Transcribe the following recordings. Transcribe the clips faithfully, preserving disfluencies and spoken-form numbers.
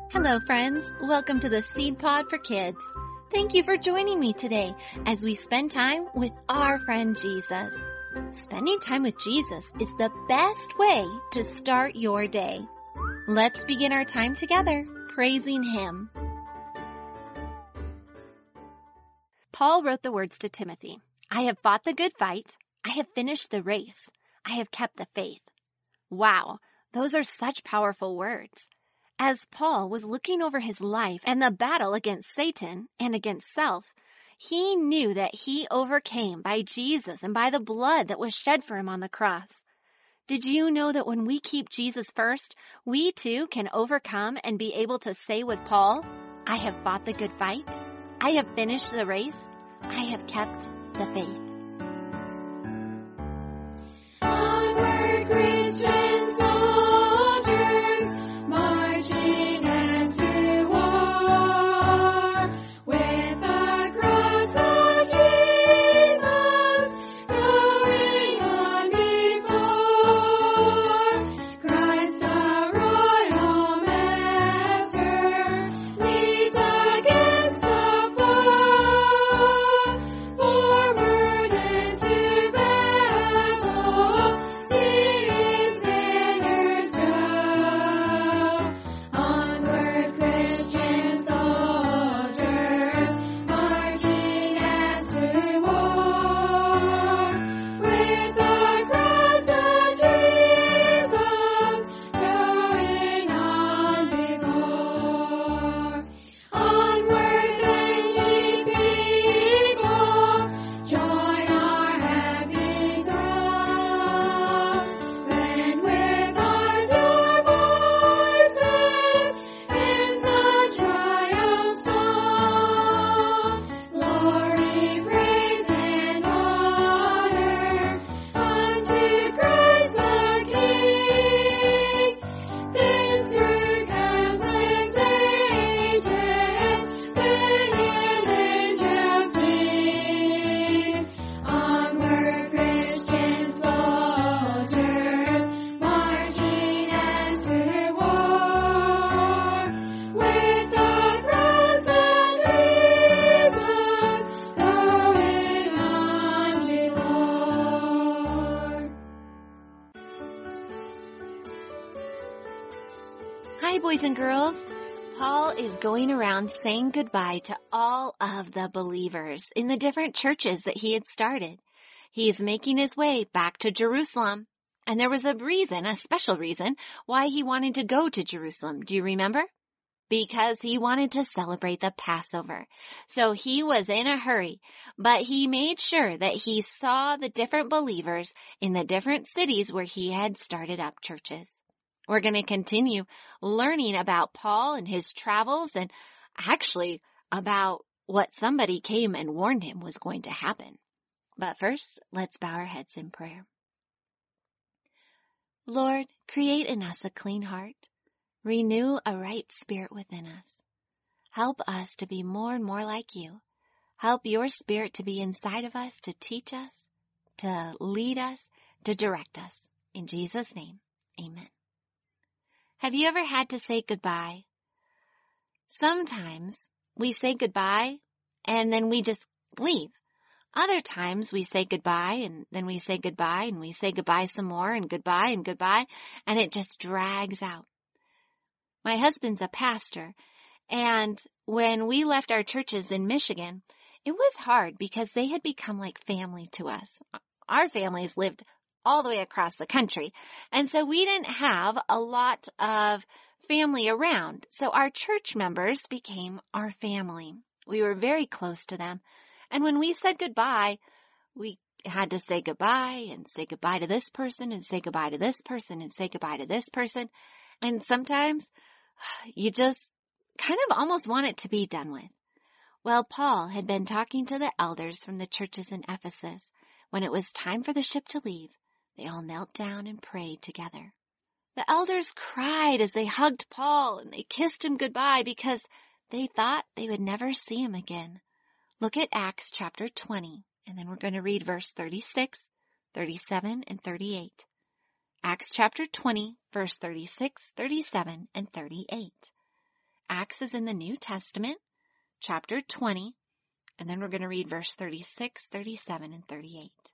Hello, friends. Welcome to the Seed Pod for Kids. Thank you for joining me today as we spend time with our friend Jesus. Spending time with Jesus is the best way to start your day. Let's begin our time together praising Him. Paul wrote the words to Timothy, I have fought the good fight. I have finished the race. I have kept the faith. Wow, those are such powerful words. As Paul was looking over his life and the battle against Satan and against self, he knew that he overcame by Jesus and by the blood that was shed for him on the cross. Did you know that when we keep Jesus first, we too can overcome and be able to say with Paul, I have fought the good fight. I have finished the race. I have kept the faith. Onward, Christian soldiers, marching as to war, with the cross of Jesus going on before. Christ the royal master leads against the foe, forward into battle, see his banners go. Onward, Christian soldiers, marching as to war, with the cross of Jesus going on before. Onward, then, ye people, join our happy throng. Then with arms your voices in the triumph song, glory, praise, and honor unto Christ the King. This through countless ages, men and angels sing. Onward, Christian soldiers, marching as to war, with the cross of Jesus going on before. Hi, boys and girls. Paul is going around saying goodbye to all of the believers in the different churches that he had started. He is making his way back to Jerusalem. And there was a reason, a special reason, why he wanted to go to Jerusalem. Do you remember? Because he wanted to celebrate the Passover. So he was in a hurry, but he made sure that he saw the different believers in the different cities where he had started up churches. We're going to continue learning about Paul and his travels and actually about what somebody came and warned him was going to happen. But first, let's bow our heads in prayer. Lord, create in us a clean heart. Renew a right spirit within us. Help us to be more and more like you. Help your spirit to be inside of us, to teach us, to lead us, to direct us. In Jesus' name, amen. Have you ever had to say goodbye? Sometimes we say goodbye and then we just leave. Other times we say goodbye and then we say goodbye and we say goodbye some more and goodbye and goodbye, and it just drags out. My husband's a pastor, and when we left our churches in Michigan, it was hard because they had become like family to us. Our families lived all the way across the country, and so we didn't have a lot of family around. So our church members became our family. We were very close to them. And when we said goodbye, we had to say goodbye and say goodbye to this person and say goodbye to this person and say goodbye to this person. And sometimes you just kind of almost want it to be done with. Well, Paul had been talking to the elders from the churches in Ephesus. When it was time for the ship to leave, they all knelt down and prayed together. The elders cried as they hugged Paul and they kissed him goodbye because they thought they would never see him again. Look at Acts chapter twenty, and then we're going to read verse thirty-six, thirty-seven, and thirty-eight. Acts chapter twenty, verse thirty-six, thirty-seven, and thirty-eight. Acts is in the New Testament, chapter twenty, and then we're going to read verse thirty-six, thirty-seven, and thirty-eight.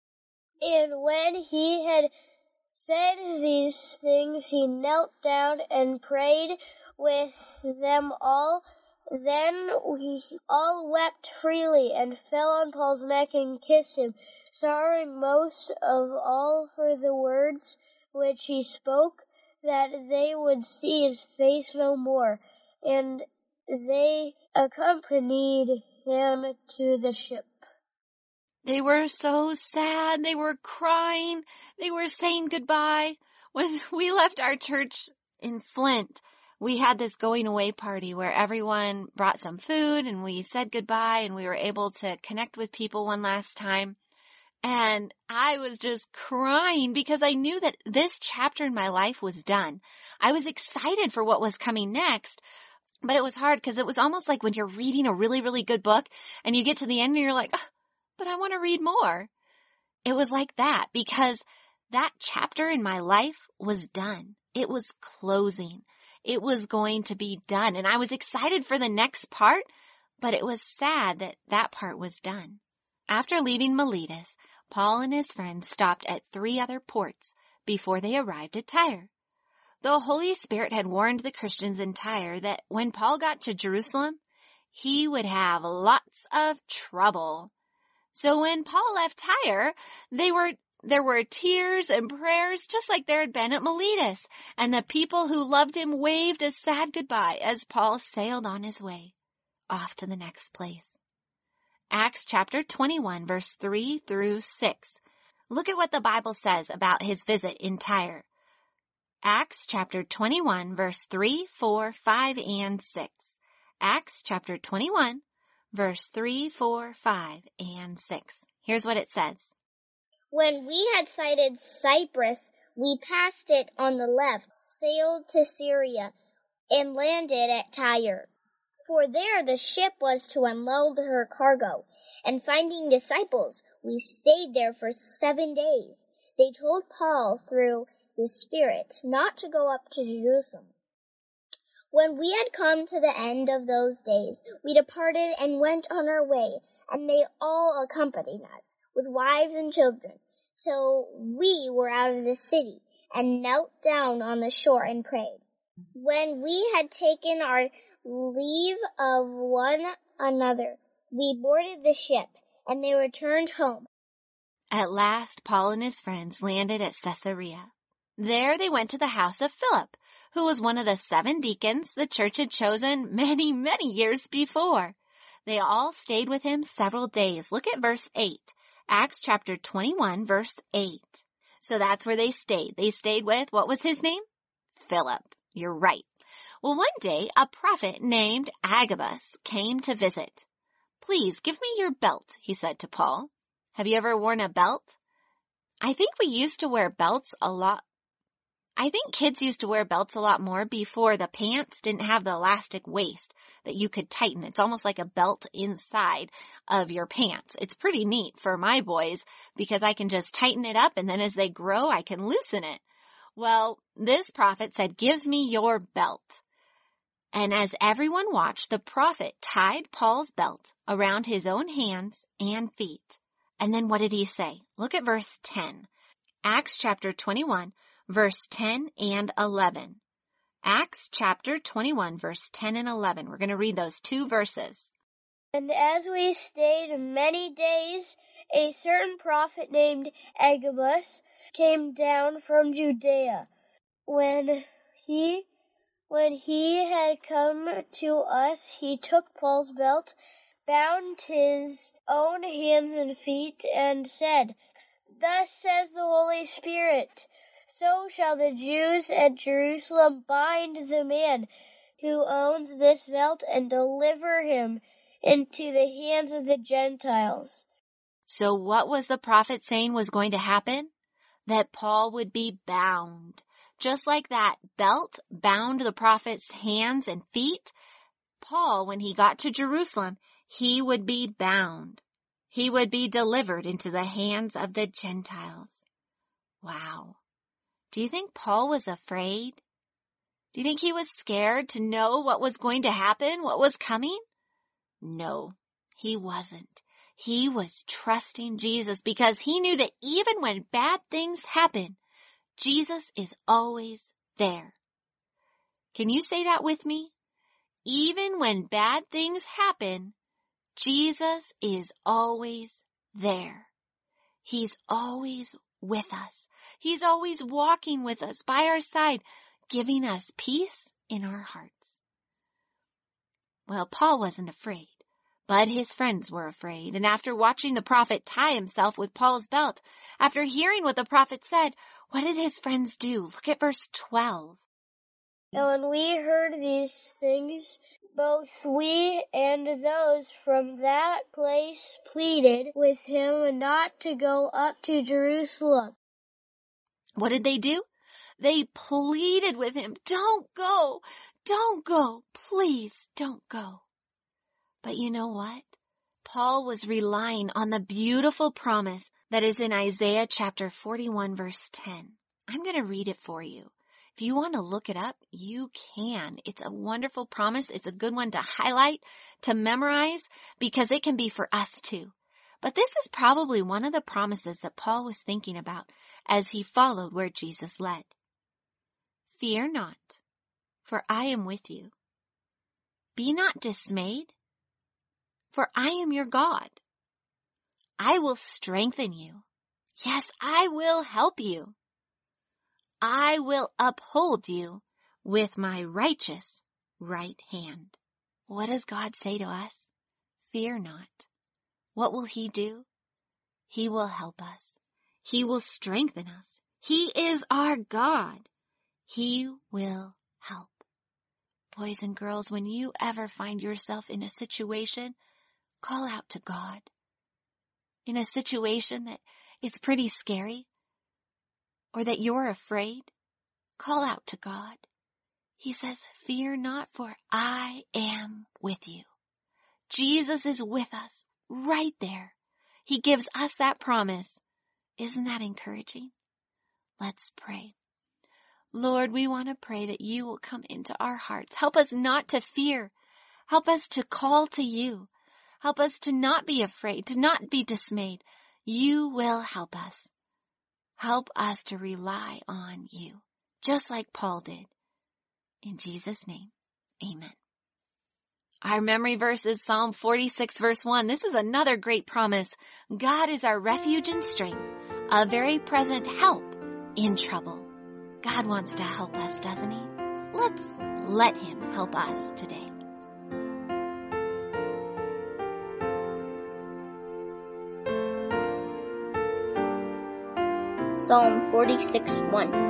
And when he had said these things, he knelt down and prayed with them all. Then we all wept freely and fell on Paul's neck and kissed him, sorrowing most of all for the words which he spoke, that they would see his face no more. And they accompanied him to the ship. They were so sad. They were crying. They were saying goodbye. When we left our church in Flint, we had this going away party where everyone brought some food and we said goodbye and we were able to connect with people one last time. And I was just crying because I knew that this chapter in my life was done. I was excited for what was coming next, but it was hard because it was almost like when you're reading a really, really good book and you get to the end and you're like, oh, but I want to read more. It was like that because that chapter in my life was done. It was closing. It was going to be done. And I was excited for the next part, but it was sad that that part was done. After leaving Miletus, Paul and his friends stopped at three other ports before they arrived at Tyre. The Holy Spirit had warned the Christians in Tyre that when Paul got to Jerusalem, he would have lots of trouble. So when Paul left Tyre, they were There were tears and prayers just like there had been at Miletus, and the people who loved him waved a sad goodbye as Paul sailed on his way off to the next place. Acts chapter twenty-one, verse three through six. Look at what the Bible says about his visit in Tyre. Acts chapter twenty-one, verse three, four, five, and six. Acts chapter twenty-one, verse three, four, five, and six. Here's what it says. When we had sighted Cyprus, we passed it on the left, sailed to Syria, and landed at Tyre. For there the ship was to unload her cargo. And finding disciples, we stayed there for seven days. They told Paul through the Spirit not to go up to Jerusalem. When we had come to the end of those days, we departed and went on our way, and they all accompanied us, with wives and children, till we were out of the city, and knelt down on the shore and prayed. When we had taken our leave of one another, we boarded the ship, and they returned home. At last, Paul and his friends landed at Caesarea. There they went to the house of Philip, who was one of the seven deacons the church had chosen many, many years before. They all stayed with him several days. Look at verse eight. Acts chapter twenty-one, verse eight. So that's where they stayed. They stayed with, what was his name? Philip. You're right. Well, one day, a prophet named Agabus came to visit. Please give me your belt, he said to Paul. Have you ever worn a belt? I think we used to wear belts a lot. I think kids used to wear belts a lot more before the pants didn't have the elastic waist that you could tighten. It's almost like a belt inside of your pants. It's pretty neat for my boys because I can just tighten it up and then as they grow, I can loosen it. Well, this prophet said, give me your belt. And as everyone watched, the prophet tied Paul's belt around his own hands and feet. And then what did he say? Look at verse ten. Acts chapter twenty-one. Verse ten and eleven. Acts chapter twenty-one, verse ten and eleven. We're going to read those two verses. And as we stayed many days, a certain prophet named Agabus came down from Judea. When he, when he had come to us, he took Paul's belt, bound his own hands and feet, and said, Thus says the Holy Spirit, so shall the Jews at Jerusalem bind the man who owns this belt and deliver him into the hands of the Gentiles. So what was the prophet saying was going to happen? That Paul would be bound. Just like that belt bound the prophet's hands and feet, Paul, when he got to Jerusalem, he would be bound. He would be delivered into the hands of the Gentiles. Wow. Do you think Paul was afraid? Do you think he was scared to know what was going to happen, what was coming? No, he wasn't. He was trusting Jesus because he knew that even when bad things happen, Jesus is always there. Can you say that with me? Even when bad things happen, Jesus is always there. He's always with us. He's always walking with us by our side, giving us peace in our hearts. Well, Paul wasn't afraid, but his friends were afraid. And after watching the prophet tie himself with Paul's belt, after hearing what the prophet said, what did his friends do? Look at verse twelve. And when we heard these things, both we and those from that place pleaded with him not to go up to Jerusalem. What did they do? They pleaded with him, don't go, don't go, please don't go. But you know what? Paul was relying on the beautiful promise that is in Isaiah chapter forty-one, verse ten. I'm going to read it for you. If you want to look it up, you can. It's a wonderful promise. It's a good one to highlight, to memorize, because it can be for us too. But this is probably one of the promises that Paul was thinking about as he followed where Jesus led. Fear not, for I am with you. Be not dismayed, for I am your God. I will strengthen you. Yes, I will help you. I will uphold you with my righteous right hand. What does God say to us? Fear not. What will he do? He will help us. He will strengthen us. He is our God. He will help. Boys and girls, when you ever find yourself in a situation, call out to God. In a situation that is pretty scary, or that you're afraid, call out to God. He says, fear not, for I am with you. Jesus is with us right there. He gives us that promise. Isn't that encouraging? Let's pray. Lord, we want to pray that you will come into our hearts. Help us not to fear. Help us to call to you. Help us to not be afraid, to not be dismayed. You will help us. Help us to rely on you, just like Paul did. In Jesus' name, amen. Our memory verse is Psalm forty-six, verse one. This is another great promise. God is our refuge and strength, a very present help in trouble. God wants to help us, doesn't he? Let's let him help us today. Psalm forty-six, one.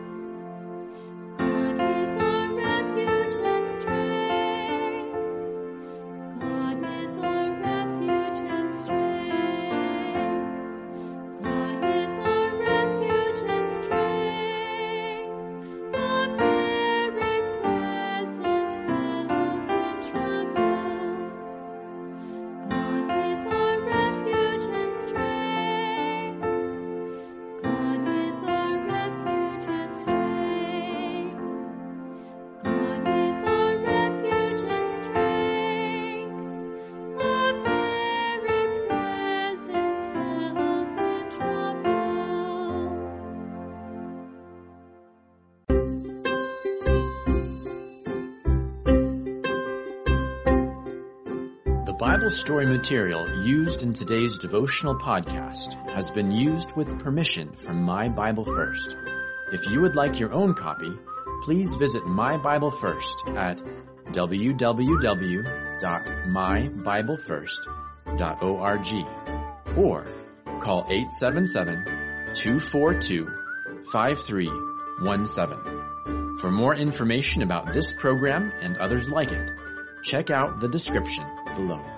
Bible story material used in today's devotional podcast has been used with permission from My Bible First. If you would like your own copy, please visit My Bible First at w w w dot my bible first dot org or call eight seven seven, two four two, five three one seven. For more information about this program and others like it, check out the description below.